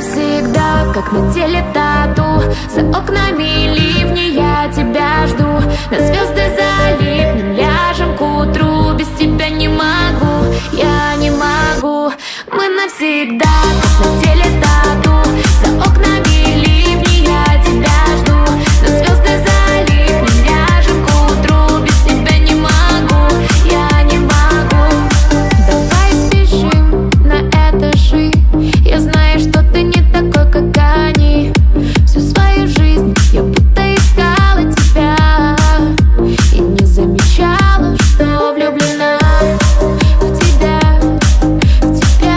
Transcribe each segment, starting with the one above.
навсегда, как на теле тату. За окнами ливни, я тебя жду. На звезды залипнем, ляжем к утру. Без тебя не могу, я не могу. Мы навсегда, как на теле тату. За окнами ливни, я тебя жду. На звезды залипнем, ляжем к утру. Без тебя не могу, я не могу. Давай спешим на этажи. Я знаю, что ты не такой, как они. Всю свою жизнь я будто искала тебя и не замечала, что влюблена в тебя, в тебя.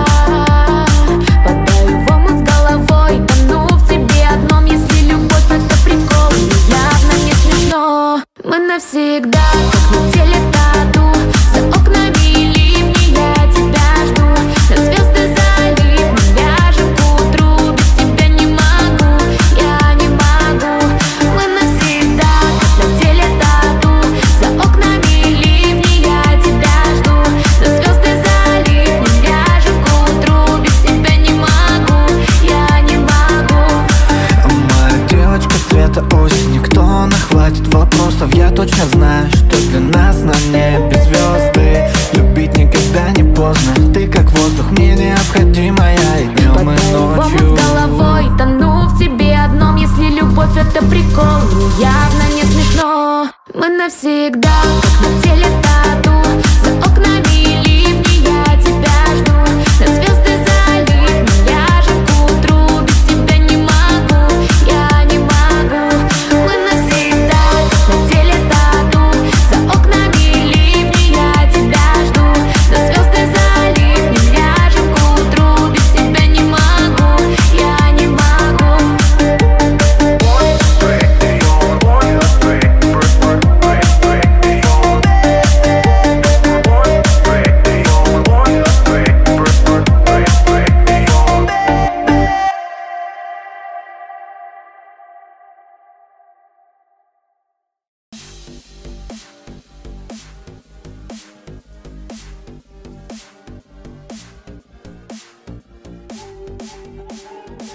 Падаю в омут с головой, тону в тебе одном. Если любовь это прикол, мне явно не смешно. Мы навсегда, как на теле тату. За окнами ливни, я тебя жду. На звезды залипнем, ляжем к утру. Без тебя не могу, я не могу. Мы навсегда, как на теле тату. За окнами ливни, я тебя жду. На звезды залипнем, ляжем к утру. Без тебя не могу, я не могу. Моя девочка цвета осени, кто она, хватит вопросов. Я точно знаю, что для нас на небе звезды. Любить никогда не поздно. Ты как воздух, мне необходима я и днем, и Падаю в омут ночью. с головой, тону в тебе одном. Если любовь это прикол, мне явно не смешно. Мы навсегда, как на теле тату. За окнами ливни, я тебя жду. На звезды залипнем, ляжем к утру. Без тебя не могу, я не могу. Мы навсегда, как на теле тату. За окнами ливни, я тебя жду. На звезды залипнем, ляжем к утру. Без тебя не могу, я не могу.